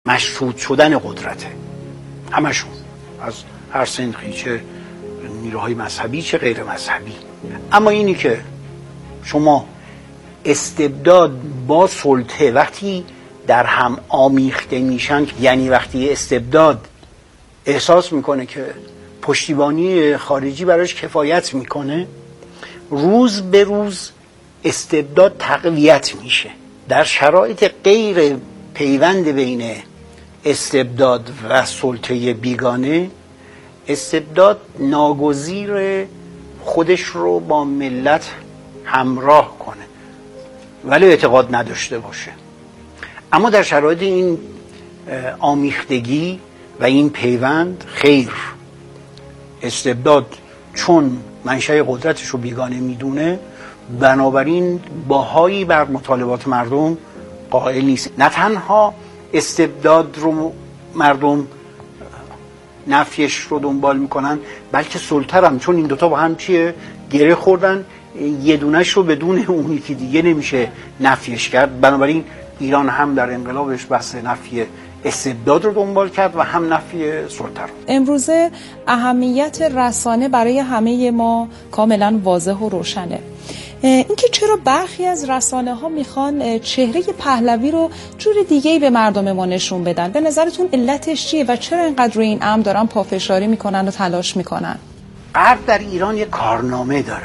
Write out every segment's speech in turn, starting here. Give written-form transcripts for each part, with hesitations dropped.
مشروط شدن قدرته، همشون، از هر سنخی، چه نیروهای مذهبی چه غیر مذهبی. اما اینی که شما استبداد با سلطه وقتی در هم آمیخته میشن، یعنی وقتی استبداد احساس میکنه که پشتیبانی خارجی براش کفایت میکنه، روز به روز استبداد تقویت میشه. در شرایط غیر پیوند بین استبداد و سلطه بیگانه، استبداد ناگزیر خودش رو با ملت همراه کنه ولی اعتقاد نداشته باشه. اما در شرایط این آمیختگی و این پیوند، خیر، استبداد چون منشأ قدرتش رو بیگانه میدونه، بنابراین باهایی بر مطالبات مردم قائل نیست. نه تنها استبداد رو مردم نفیش رو دنبال میکنن، بلکه سلطه هم، چون این دوتا با هم چیه گره خوردن، یه دونش رو بدون اون یکی دیگه نمیشه نفیش کرد. بنابراین ایران هم در انقلابش بحث نفی استبداد رو دنبال کرد و هم نفی سلطه رو. امروزه اهمیت رسانه برای همه ما کاملا واضح و روشنه. اینکه چرا برخی از رسانه ها میخوان چهره پهلوی رو جور دیگه‌ای به مردم ما نشون بدن، به نظرتون علتش چیه و چرا اینقدر روی این امر دارن پافشاری میکنن و تلاش میکنن؟ غرب در ایران یک کارنامه داره،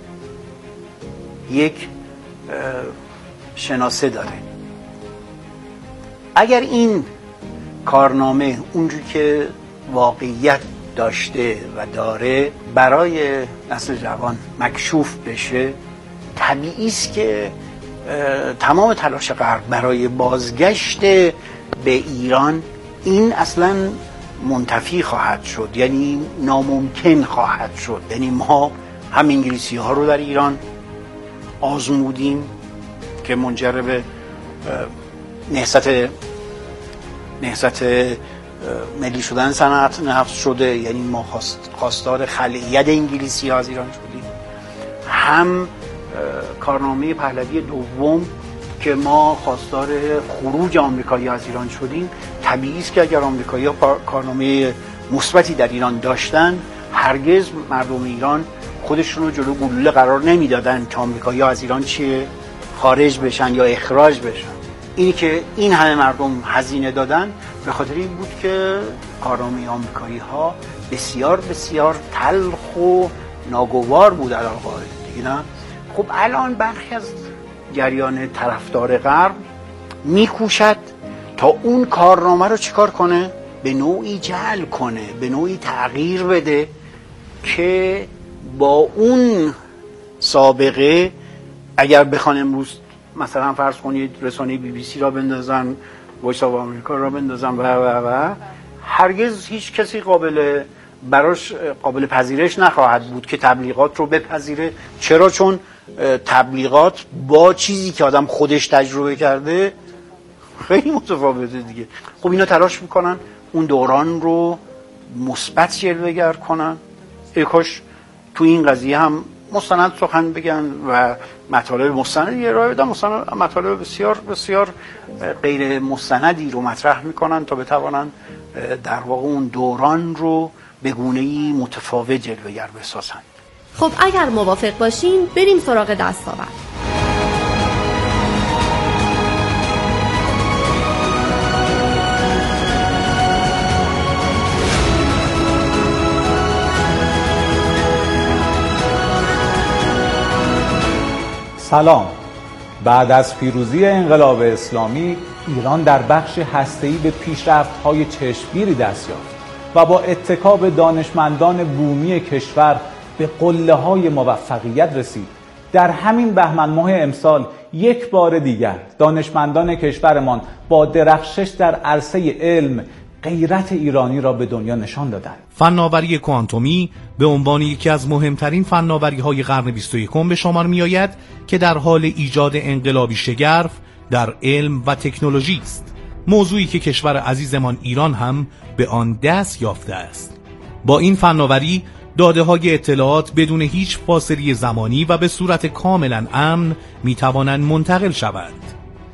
یک شناسه داره. اگر این کارنامه اونجوری که واقعیت داشته و داره برای نسل جوان مکشوف بشه، طبیعی است که تمام تلاش غرب برای بازگشت به ایران این اصلا منتفی خواهد شد، یعنی ناممکن خواهد شد. یعنی ما هم انگلیسی ها رو در ایران آزمودیم که منجر به نهضت ملی شدن صنعت نفت شده، یعنی ما خواستار خلعیت انگلیسی ها از ایران شدیم، هم کارنامه پهلوی دوم که ما خواستار خروج آمریکایی از ایران شدیم. طبیعی است که اگر آمریکایی ها کارنامه مثبتی در ایران داشتن، هرگز مردم ایران خودشون رو جلو گلوله قرار نمیدادن که آمریکایی ها از ایران خارج بشن یا اخراج بشن. اینی که این همه مردم هزینه دادن به خاطر این بود که کارنامه آمریکایی ها بسیار بسیار تلخ و ناگوار بود علاقه دیگه. نه خب الان برخی از جریان طرفدار غرب میکوشد تا اون کارنامه رو چیکار کنه؟ به نوعی جعل کنه، به نوعی تغییر بده که با اون سابقه، اگر بخوان امروز مثلا فرض کنید رسانه BBC را بندازن، وایس آف آمریکا را بندازن و هرگز هیچ کسی براش قابل پذیرش نخواهد بود که تبلیغات رو بپذیره. چرا؟ چون تبلیغات با چیزی که آدم خودش تجربه کرده خیلی متفاوته دیگه. خب اینا تلاش میکنن اون دوران رو مثبت جلوه‌گر کنن. کاش تو این قضیه هم مستند سخن بگن و مطالب مستندی ارائه بدن. مطالب بسیار بسیار غیر مستندی رو مطرح میکنن تا بتوانن در واقع اون دوران رو به گونه‌ای متفاوت جلوه‌گر بسازن. خب اگر موافق باشین بریم سراغ دستاورد. سلام. بعد از پیروزی انقلاب اسلامی، ایران در بخش هسته‌ای به پیشرفت‌های چشمگیری دست یافت و با اتکا به دانشمندان بومی کشور به قله‌های موفقیت رسید. در همین بهمن ماه امسال یک بار دیگر دانشمندان کشورمان با درخشش در عرصه علم غیرت ایرانی را به دنیا نشان دادند. فناوری کوانتومی به عنوان یکی از مهمترین فناوری‌های قرن 21 به شمار می‌آید که در حال ایجاد انقلابی شگرف در علم و تکنولوژی است. موضوعی که کشور عزیزمان ایران هم به آن دست یافته است. با این فناوری داده‌های اطلاعات بدون هیچ فاصله زمانی و به صورت کاملا امن می‌توانند منتقل شوند.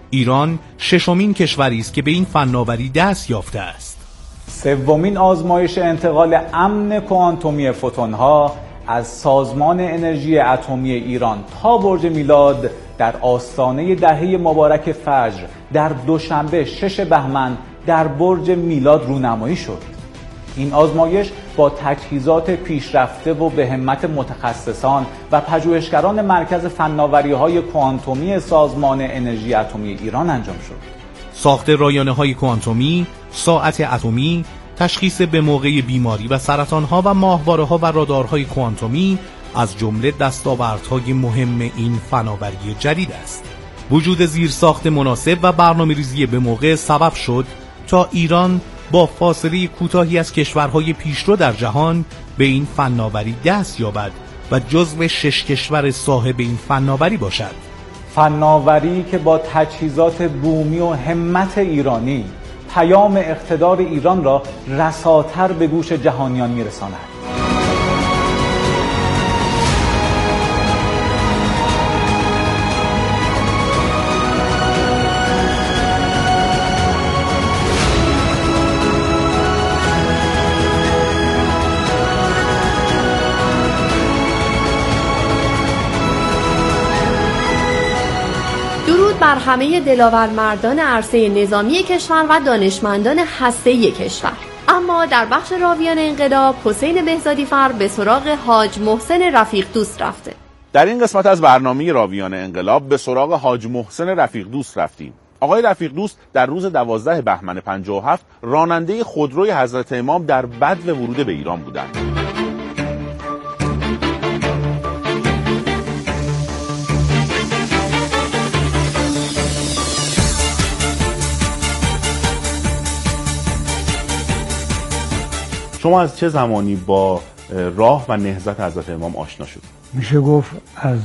ایران ششمین کشوری است که به این فناوری دست یافته است. سومین آزمایش انتقال امن کوانتومی فوتون‌ها از سازمان انرژی اتمی ایران تا برج میلاد در آستانه دهه مبارک فجر در دوشنبه 6 بهمن در برج میلاد رونمایی شد. این آزمایش با تجهیزات پیشرفته و به همت متخصصان و پژوهشگران مرکز فناوری‌های کوانتومی سازمان انرژی اتمی ایران انجام شد. ساخت رایانه‌های کوانتومی، ساعت اتمی، تشخیص به موقع بیماری و سرطان‌ها و ماهواره‌ها و رادارهای کوانتومی از جمله دستاوردهای مهم این فناوری جدید است. وجود زیرساخت مناسب و برنامه‌ریزی به موقع سبب شد تا ایران با فاصله کوتاهی از کشورهای پیشرو در جهان به این فناوری دست یابد و جزو 6 کشور صاحب این فناوری باشد. فناوری که با تجهیزات بومی و همت ایرانی پیام اقتدار ایران را رساتر به گوش جهانیان میرساند. بر همه دلاورمردان عرصه نظامی کشور و دانشمندان هسته‌ای کشور. اما در بخش راویان انقلاب حسین بهزادی فر به سراغ حاج محسن رفیق دوست رفته. در این قسمت از برنامه راویان انقلاب به سراغ حاج محسن رفیق دوست رفتیم. آقای رفیق دوست در روز 12 بهمن 57 راننده خودروی حضرت امام در بدو ورود به ایران بودند. شما از چه زمانی با راه و نهضت حضرت امام آشنا شد؟ میشه گفت از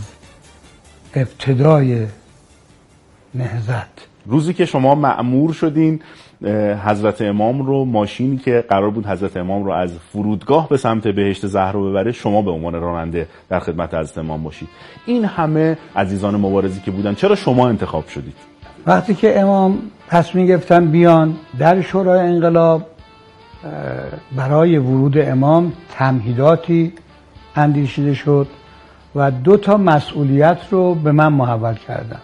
ابتدای نهضت. روزی که شما مأمور شدین حضرت امام رو، ماشینی که قرار بود حضرت امام رو از فرودگاه به سمت بهشت زهرا ببره، شما به عنوان راننده در خدمت حضرت امام باشید. این همه عزیزان مبارزی که بودن، چرا شما انتخاب شدید؟ وقتی که امام تصمیم گرفتن بیان در شورای انقلاب، برای ورود امام تمهیداتی اندیشیده شد و 2 مسئولیت رو به من محول کردن.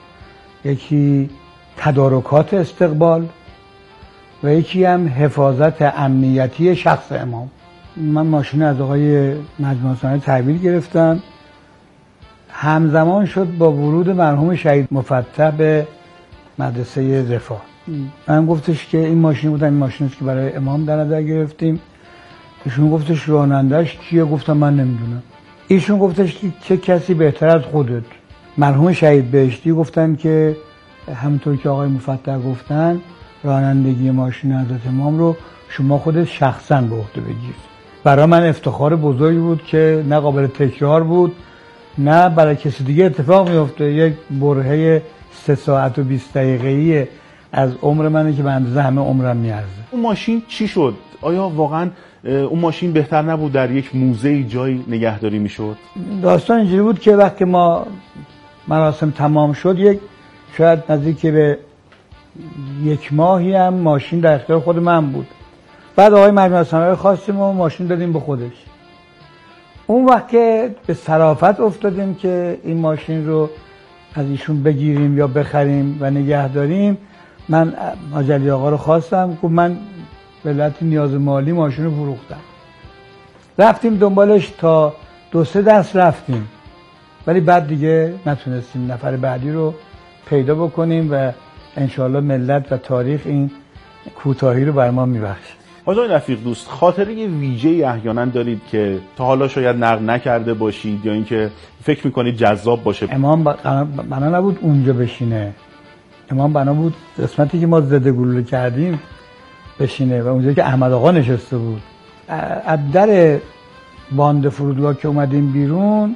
یکی تدارکات استقبال و یکی هم حفاظت امنیتی شخص امام. من ماشین از آقای مجموعه ثانی تحویل گرفتم. همزمان شد با ورود مرحوم شهید مفتح به مدرسه رفاه. من گفتش که این ماشین بودن، این ماشینی که برای امام در نظر گرفتیم. ایشون گفتش رانندش کیه؟ گفتم من نمیدونم. ایشون گفتش که چه کسی بهتر از خودت؟ مرحوم شهید بهشتی گفتن که همونطور که آقای مفتح گفتن رانندگی ماشین حضرت امام رو شما خودت شخصا به عهده بگیر. برای من افتخار بزرگی بود که نه قابل تکرار بود نه برای کسی دیگه اتفاق میفته. یک برهه 3 ساعت و 20 دقیقه‌ای از عمر منه که به اندازه همه عمرم میارزه. اون ماشین چی شد؟ آیا واقعا اون ماشین بهتر نبود در یک موزه جایی نگهداری میشد؟ داستان اینجوری بود که وقتی ما مراسم تمام شد، شاید نزدیک به 1 ماهی هم ماشین در اختیار خود من بود. بعد آقای مجموعه ثانی خواستیم و ماشین دادیم به خودش. اون وقت که به صرافت افتادیم که این ماشین رو از ایشون بگیریم یا بخریم و نگه داریم، من حاج آقا رو خواستم که من به علت نیاز مالی ماشین رو فروختم. رفتیم دنبالش تا 2-3 دست رفتیم، ولی بعد دیگه نتونستیم نفر بعدی رو پیدا بکنیم و انشاءالله ملت و تاریخ این کوتاهی رو بر ما میبخشه. آقای رفیق دوست، خاطره ویژه‌ای احیانا دارید که تا حالا شاید نقل نکرده باشید یا اینکه فکر میکنید جذاب باشه؟ امام بنا نبود اونجا بشینه. امام بنا بود قسمتی که ما زده گلوله کردیم بشینه و اونجا که احمد آقا نشسته بود. از در باند فرودگاه که اومدیم بیرون،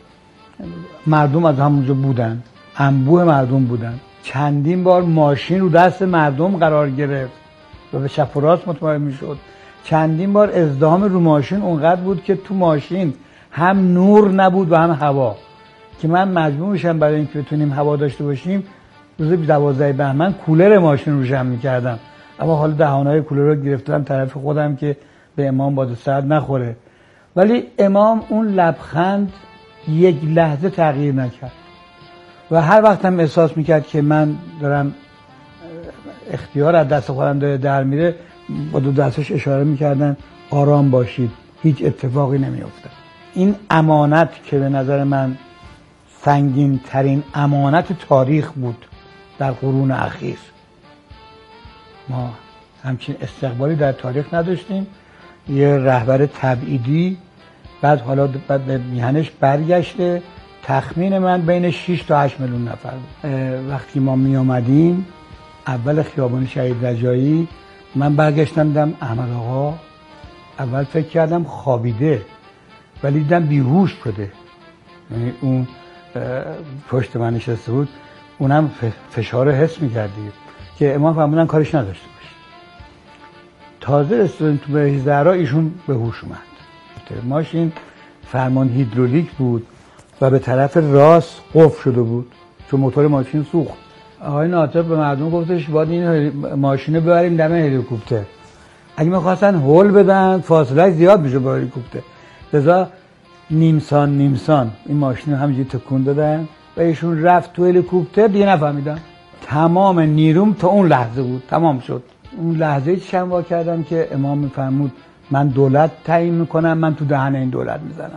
مردم از همونجا بودن، انبوه مردم بودن. چندین بار ماشین رو دست مردم قرار گرفت و به چپ و راست متوجه میشد. چندین بار ازدحام رو ماشین اونقدر بود که تو ماشین هم نور نبود و هم هوا، که من مجبور میشم برای اینکه بتونیم هوا داشته باشیم روز 12 بهمن کولر ماشین روشن میکردم، اما حالا دهانهای کولر رو گرفتم طرف خودم که به امام باد سرد نخوره. ولی امام اون لبخند یک لحظه تغییر نکرد و هر وقت هم احساس میکرد که من دارم اختیار از دست خودم داره در میره، با دو دستش اشاره میکردن آرام باشید، هیچ اتفاقی نمیفته. این امانت که به نظر من سنگین ترین امانت تاریخ بود در قرون اخیر. ما همچین استقبالی در تاریخ نداشتیم. یه رهبر تبعیدی بعد حالا بعد به میهنش برگشته. تخمین من بین 6 تا 8 میلیون نفر بود. وقتی ما می آمدیم اول خیابان شهید رجایی، من برگشتم دیدم احمد آقا، اول فکر کردم خوابیده ولی دیدم بیهوش شده. یعنی اون پشت من نشسته بود، اونم فشار حس می‌کردی که امام فرمودن کارش نداشته باشه. تازه رسیدن تو به زهرا، ایشون به هوش اومد. ماشین فرمان هیدرولیک بود و به طرف راست قفل شده بود چون موتور ماشین سوخت. آقای ناطق به مردم گفتش باید این ماشین رو ببریم دم هلیکوپتر. اگه می‌خواستن هول بدن فاصله زیاد میشه با هلیکوپتر، لذا نیمسان این ماشین رو همینجوری تکون دادن و ایشون رفت تو هلیکوپتر. دیگه نفهمیدم، تمام نیروم تا اون لحظه بود، تمام شد. اون لحظه چشم کردم که امام میفرمود من دولت تعیین میکنم، من تو دهن این دولت میزنم.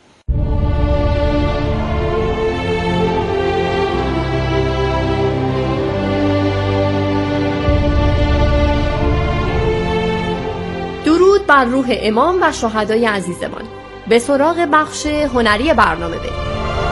درود بر روح امام و شهدای عزیزمان. به سراغ بخش هنری برنامه بریم.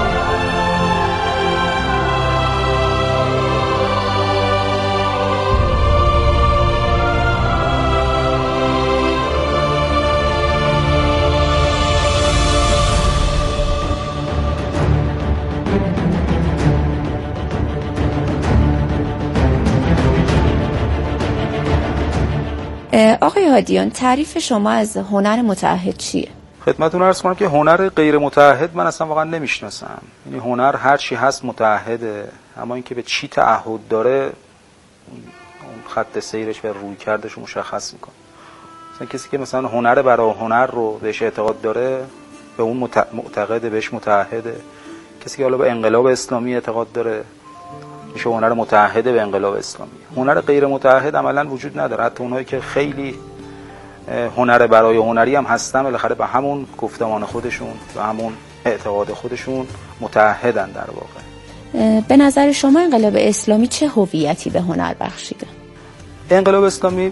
آقای هادیان، تعریف شما از هنر متعهد چیه؟ خدمتتون عرض کنم که هنر غیر متعهد من اصلا واقعا نمیشناسم. یعنی هنر هر چی هست متعهده، اما اینکه به چی تعهد داره اون خط سیرش و روی کردش مشخص میکنه. مثلا کسی که مثلا هنر برای هنر رو بهش اعتقاد داره به اون معتقده، بهش متعهده. کسی که حالا به انقلاب اسلامی اعتقاد داره میشه هنر متعهده به انقلاب اسلامی. هنر غیر متعهد عملا وجود نداره. حتی اونایی که خیلی هنر برای هنری هم هستن بالاخره به همون گفتمان خودشون، به همون اعتقاد خودشون متعهدن در واقع. به نظر شما انقلاب اسلامی چه هویتی به هنر بخشیده؟ انقلاب اسلامی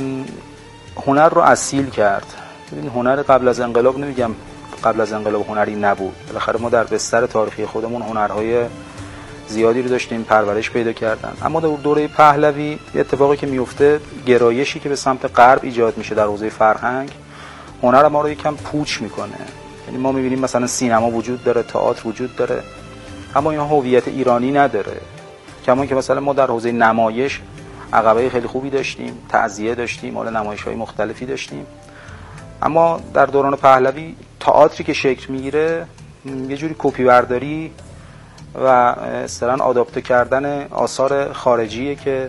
هنر رو اصیل کرد. ببین هنر قبل از انقلاب، نمیگم قبل از انقلاب هنری نبود، بالاخره ما در بستر تاریخی خودمون هنرهای زیادی رو داشتیم پرورش پیدا کردن. اما در دوره پهلوی اتفاقی که میفته، گرایشی که به سمت غرب ایجاد میشه در حوزه فرهنگ، هنر ما رو یکم پوچ میکنه. یعنی ما میبینیم مثلا سینما وجود داره، تئاتر وجود داره، اما اینا هویت ایرانی نداره. کما که مثلا ما در حوزه نمایش عقبه خیلی خوبی داشتیم، تعزیه داشتیم، حالا نمایش‌های مختلفی داشتیم. اما در دوران پهلوی تئاتری که شکل میگیره یه جوری کپی برداری و اصطلاحاً آداپته کردن آثار خارجیه که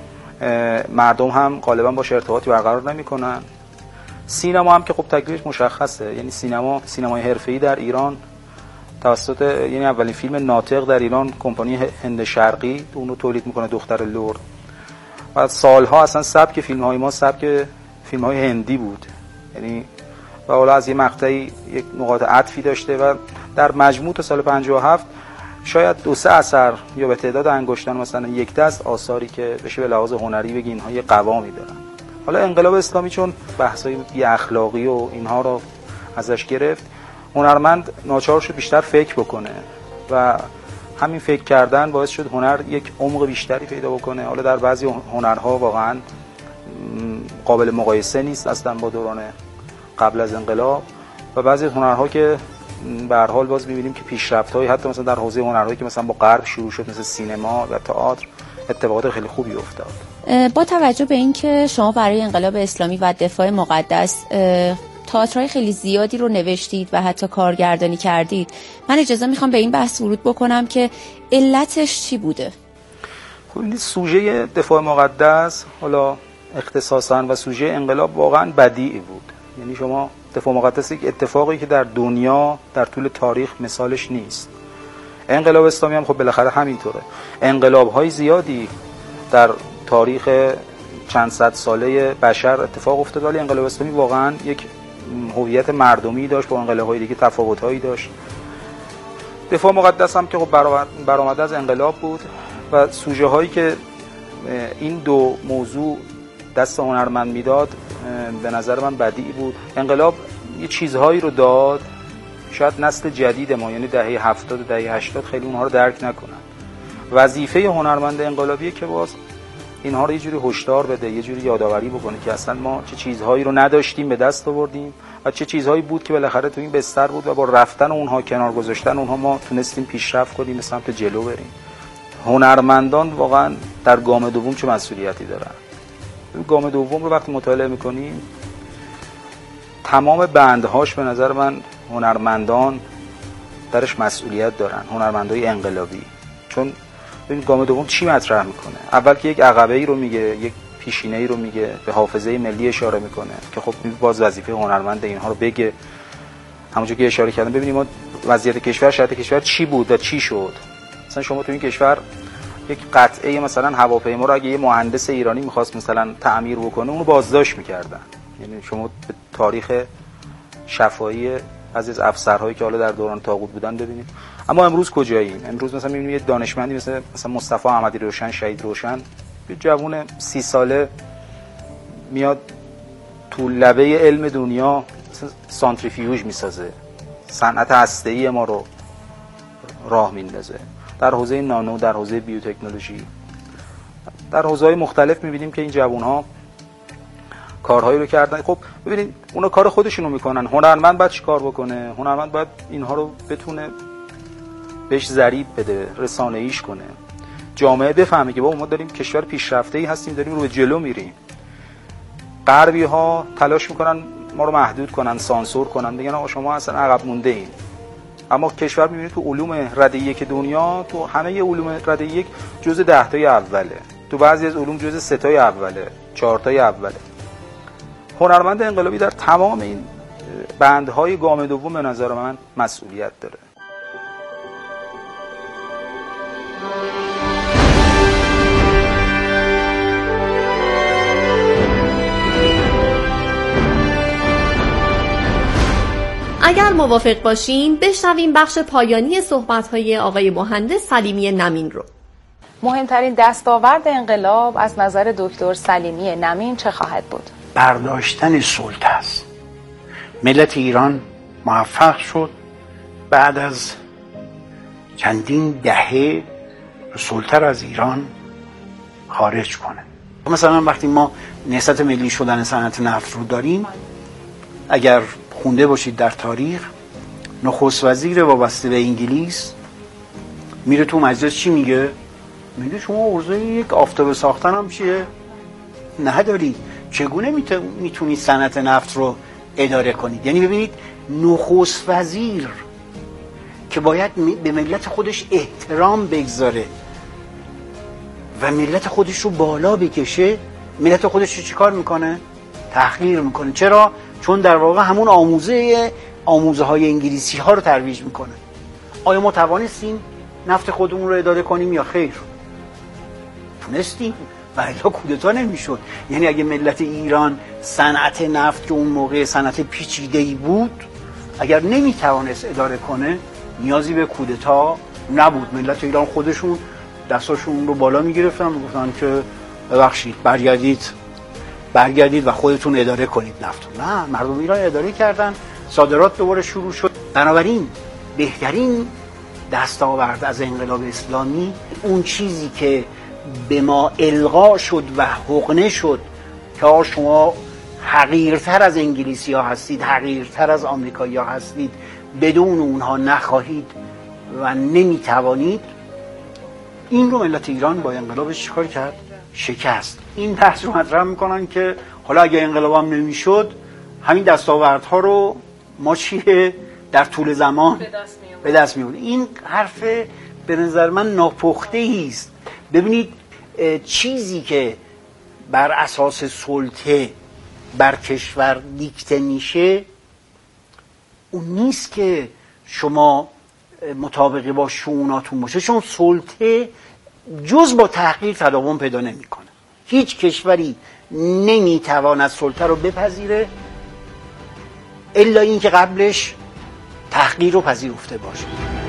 مردم هم غالبا باش ارتباطی برقرار نمی‌کنن. سینما هم که خب تکلیفش مشخصه. یعنی سینمای حرفه‌ای در ایران توسط یعنی اولین فیلم ناطق در ایران کمپانی هند شرقی اون رو تولید میکنه، دختر لرد. بعد سالها اصلا سبک فیلم‌های ما سبک فیلم‌های هندی بود. یعنی و حالا از یه مقطعی یک نقاط عطفی داشته و در مجموع تا سال 57 شاید 2-3 اثر یا به تعداد انگشتان مثلا یک دست آثاری که بشه به لحاظ هنری بگی اینها یه قوامی دارن. حالا انقلاب اسلامی چون بحث‌های بی اخلاقی و اینها رو ازش گرفت، هنرمند ناچار شد بیشتر فکر بکنه و همین فکر کردن باعث شد هنر یک عمق بیشتری پیدا بکنه. حالا در بعضی هنرها واقعا قابل مقایسه نیست اصلا با دوران قبل از انقلاب و بعضی هنرها که به هر حال باز می‌بینیم که پیشرفت‌های حتی مثلا در حوزه هنرهایی که مثلا با غرب شروع شد مثل سینما و تئاتر اتفاقات خیلی خوبی افتاد. با توجه به اینکه شما برای انقلاب اسلامی و دفاع مقدس تئاترهای خیلی زیادی رو نوشتید و حتی کارگردانی کردید، من اجازه میخوام به این بحث ورود بکنم که علتش چی بوده؟ کلی سوژه دفاع مقدس حالا اختصاصاً و سوژه انقلاب واقعا بدیعی بود. یعنی شما دفاع مقدس یک اتفاقی که در دنیا در طول تاریخ مثالش نیست. انقلاب اسلامی هم خب بالاخره همینطوره. انقلاب‌های زیادی در تاریخ چند صد ساله بشر اتفاق افتاد، ولی انقلاب اسلامی واقعا یک هویت مردمی داشت، با انقلاب‌های دیگه تفاوت‌هایی داشت. دفاع مقدس هم که خب برآمده از انقلاب بود و سوژه هایی که این دو موضوع دست هنرمند میداد به نظر من بدیعی بود. انقلاب یه چیزهایی رو داد شاید نسل جدید ما، یعنی دهه 70 و دهه 80 خیلی اونها رو درک نکنن. وظیفه هنرمند انقلابیه که باز اینها رو یه جوری هشدار بده، یه جوری یادآوری بکنه که اصلا ما چه چیزهایی رو نداشتیم به دست آوردیم و چه چیزهایی بود که بالاخره تو این بستر بود و با رفتن اونها، کنار گذاشتن اونها، ما تونستیم پیشرفت کنیم، به سمت جلو بریم. هنرمندان واقعا در گام دوم چه مسئولیتی دارن؟ گام دوم رو وقتی مطالعه می‌کنیم تمام بندهاش به نظر من هنرمندان درش مسئولیت دارن، هنرمندای انقلابی. چون ببین گام دوم چی مطرح میکنه؟ اول که یک عقبه‌ای رو میگه، یک پیشینه‌ای رو میگه، به حافظه ملی اشاره میکنه که خب باز وظیفه هنرمند اینها رو بگه. همونجوری که اشاره کردم ببینیم ما وضعیت کشور، شرایط کشور چی بود و چی شد. مثلا شما تو این کشور یک قطعه مثلا هواپیما رو اگه یه مهندس ایرانی می‌خواست مثلا تعمیر بکنه اونو بازداشت می‌کردن. یعنی شما به تاریخ شفاهی از افسرهایی که حالا در دوران طاغوت بودن ببینید. اما امروز کجاییم؟ امروز مثلا می‌بینیم یه دانشمندی مثلا مصطفی احمدی روشن، شهید روشن، یه جوون 30 ساله میاد تو لبه علم دنیا سانتریفیوژ میسازه، صنعت هسته‌ای ما رو راه میندازه. در حوزه نانو، در حوزه بیوتکنولوژی، در حوزه‌های مختلف می‌بینیم که این جوان‌ها کارهایی رو کردن. خب ببینید اونا کار خودشونو میکنن. هنرمند باید چیکار بکنه؟ هنرمند باید اینها رو بتونه بهش ضریب بده، رسانه‌ایش کنه، جامعه بفهمه که ما داریم کشور پیشرفته‌ای هستیم، داریم رو به جلو میریم. غربی‌ها تلاش میکنن ما رو محدود کنن، سانسور کنن، بگن آقا شما اصلا عقب مونده این. اما کشور می‌بینید تو علوم رده یک دنیا، تو همه علوم رده یک جزء 10 تای اوله، تو بعضی از علوم جزء 3 تای اوله، 4 تای اوله. هنرمند انقلابی در تمام این بندهای گام دوم به نظر من مسئولیت داره. اگر موافق باشین بشنویم بخش پایانی صحبت‌های آقای مهندس سلیمی نمین رو. مهمترین دستاورد انقلاب از نظر دکتر سلیمی نمین چه خواهد بود؟ برداشتن سلطه است. ملت ایران موفق شد بعد از چندین دهه سلطه را از ایران خارج کنه. مثلا وقتی ما نهضت ملی شدن صنعت نفت رو داریم، اگر خونده باشید در تاریخ، نخست وزیر وابسته به انگلیس میره تو مجلس چی میگه؟ میگه شما عرضه یک آفتاب ساختن هم چیه؟ نداری. چگونه میتونید صنعت نفت رو اداره کنید؟ یعنی ببینید نخست وزیر که باید به ملت خودش احترام بگذاره و ملت خودش رو بالا بکشه، ملت خودش رو چیکار میکنه؟ تحقیر میکنه. چرا؟ چون در واقع همون آموزه های انگلیسی ها رو ترویج میکنه. آیا ما توانستیم نفت خودمون رو اداره کنیم یا خیر؟ تونستیم و الا کودتا نمیشد. یعنی اگه ملت ایران صنعت نفت که اون موقع صنعت پیچیده‌ای بود اگر نمیتوانست اداره کنه نیازی به کودتا نبود. ملت ایران خودشون دستاشون رو بالا میگرفتن و گفتن که ببخشید برگردید و خودتون اداره کنید نفتو. نه، مردم ایران اداره کردن، صادرات دوباره شروع شد. بنابراین بهترین دستاورد از انقلاب اسلامی اون چیزی که به ما القا شد و حقنه شد که شما حقیرتر از انگلیسی ها هستید، حقیرتر از آمریکایی ها هستید، بدون اونها نخواهید و نمیتوانید، این رو ملت ایران با انقلابش چیکار کرد؟ شکست. این بحث رو مطرح میکنن که حالا اگه انقلاب هم نمیشد همین دستاوردها رو ما چیه در طول زمان به دست می‌آوریم. این حرف به نظر من ناپخته است. ببینید چیزی که بر اساس سلطه بر کشور دیکته میشه اون نیست که شما مطابقی با شؤوناتون باشه، چون سلطه جز با تحقیر تداوم پیدا نمیکنه. هیچ کشوری نمیتواند سلطه رو بپذیره الا اینکه قبلش تحقیر رو پذیرفته باشه.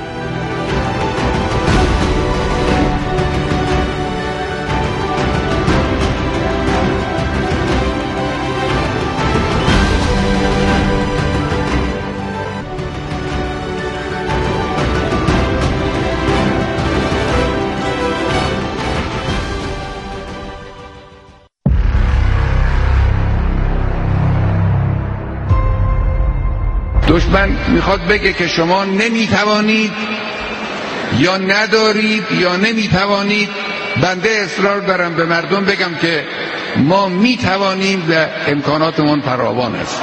دشمن میخواد بگه که شما نمیتوانید یا ندارید یا نمیتوانید. بنده اصرار دارم به مردم بگم که ما میتوانیم و امکاناتمون فراوان است.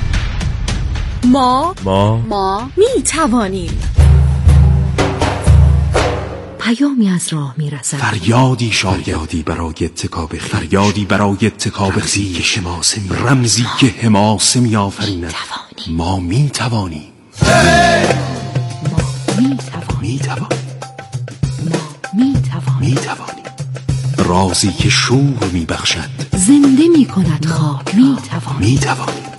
ما میتوانیم. پیامی از راه میرسد، فریادی شاید برای اتکاب خیش، فریادی برای اتکاب خیش، رمزی که حماسه میآفریند. ما میتوانیم. میتوانیم. رازی که شور میبخشد، زنده میکند خاک. میتوانیم.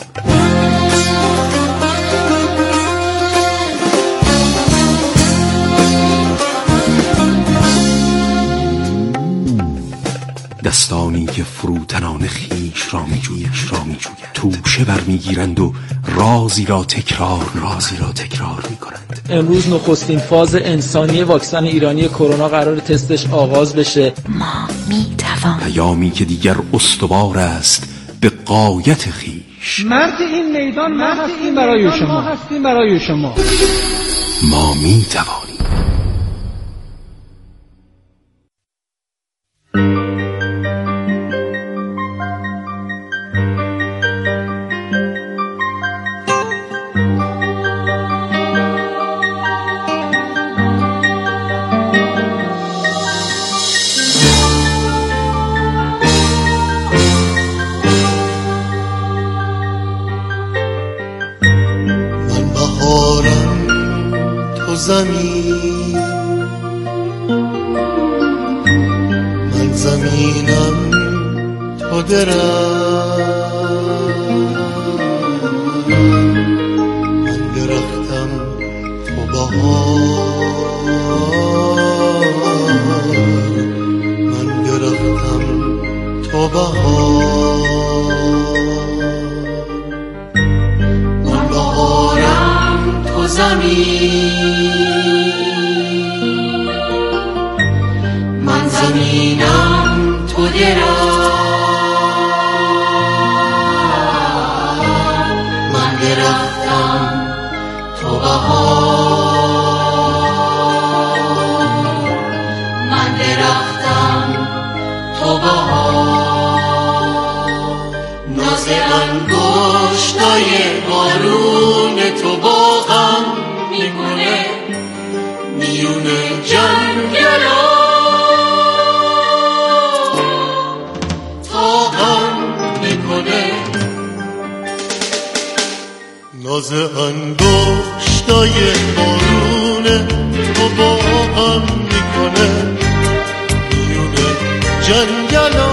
دستانی که فروتنان خیش را میجویند، توشه برمیگیرند و رازی را تکرار میکنند. امروز نخستین فاز انسانی واکسن ایرانی کرونا قرار تستش آغاز بشه. ما میتوانیم. پیامی که دیگر استوار است به غایت خیش. مرد این میدان ما هستیم برای شما. ما میتوانیم. من زمینم تو درم، من درختم تو بهار، من درختم تو بهار. من بهارم تو زمین، من زمینم تو درم، من درختم تو بهار، من درختم تو بهار. ناز انگشتای بارون تو باغم میکنه میون جنگلا، ناز انگشتای بارون تو باغم میکنه میون جنگلا،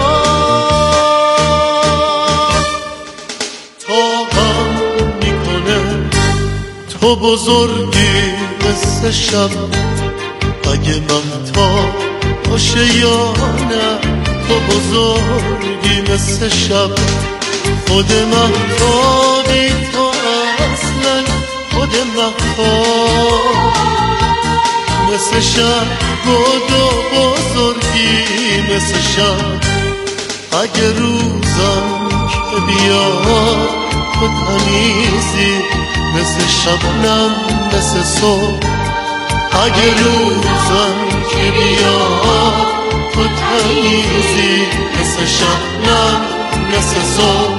تاقم میکنه تو بزرگی مثل شب. اگه مهتاب باشه یا نه تو بزرگی مثل شب. خود مهتابی تو اصلا، خود مهتاب مثل شب. بود و بزرگی مثل شب. اگه روزم که بیاد تو تمیزی مثل شبنم مثل صبح. اگه روزم که بیاد تو تمیزی مثل شبنم مثل صبح.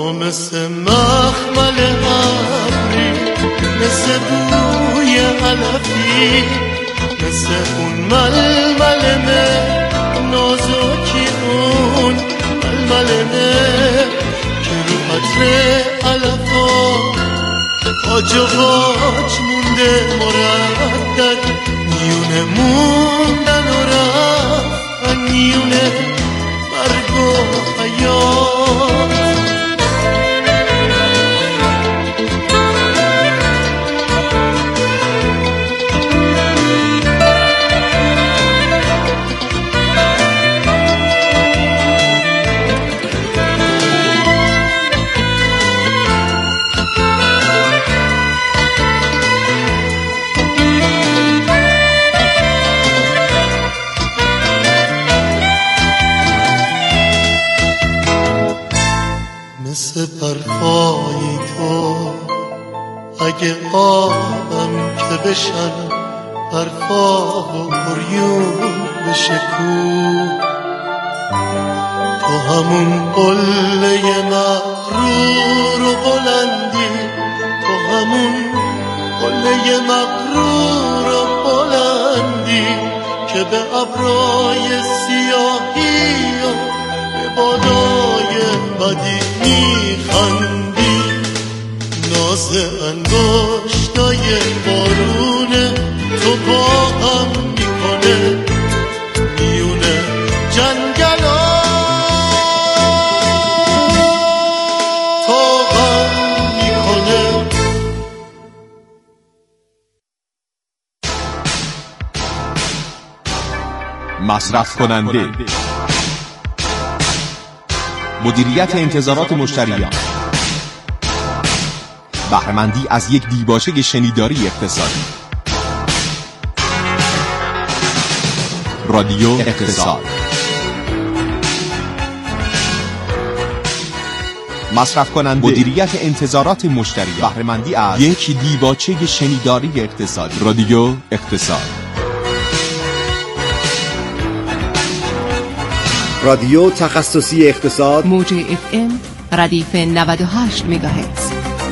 تو مثل مخمل ابری، مثل بوی علفی، مثل اون ململمه نازکی، اون ململمه که رو عطر علفا آج و باج مونده مردد، میونه موندن و رفتن، میونه مرگ و حیات. مثل برفای تو اگه آبم که بشن، برفا و قریون بشکو، تو همون قله مغرور و بلندی، تو همون قله مغرور و بلندی که به ابرای سیاهی و به بادای بدی میخندی. ناز انگشتای بارونه تو با هم میکنه میونه جنگلا، تا غم میکنه. مصرف کننده، مدیریت انتظارات مشتریان، بهره‌مندی از یک دیباچه شنیداری اقتصادی. رادیو اقتصاد. مصرف کننده، مدیریت انتظارات مشتریان، بهره‌مندی از یک دیباچه شنیداری اقتصادی. رادیو اقتصاد. رادیو تخصصی اقتصاد، موج FM ردیف 98 مگاهرتز.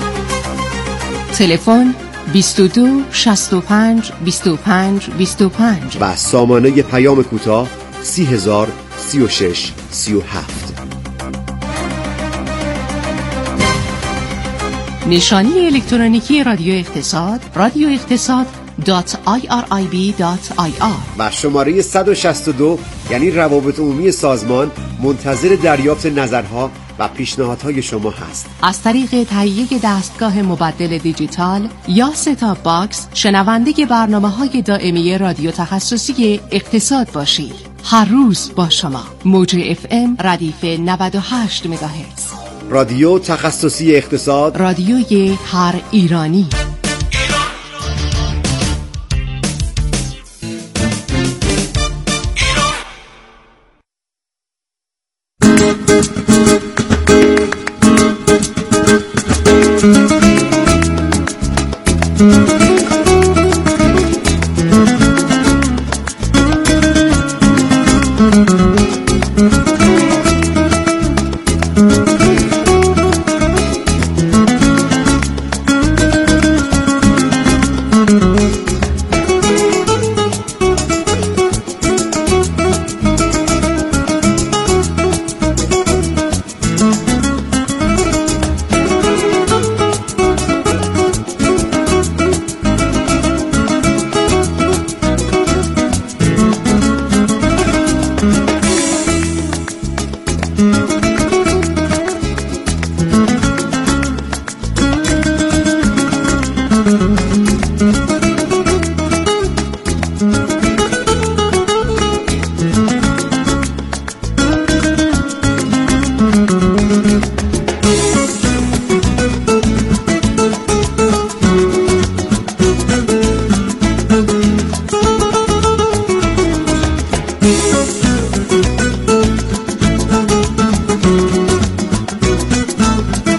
تلفن 22 65 25 25 و سامانه پیام کوتاه 30036 37. نشانی الکترونیکی رادیو اقتصاد، رادیو اقتصاد.irib.ir و شماره 162 یعنی روابط عمومی سازمان منتظر دریافت نظرها و پیشنهادهای شما هست. از طریق تهیه دستگاه مبدل دیجیتال یا ستاپ باکس شنونده برنامه‌های دائمی رادیو تخصصی اقتصاد باشید. هر روز با شما. موج FM ردیف 98 مگاهرتز. رادیو تخصصی اقتصاد، رادیوی هر ایرانی.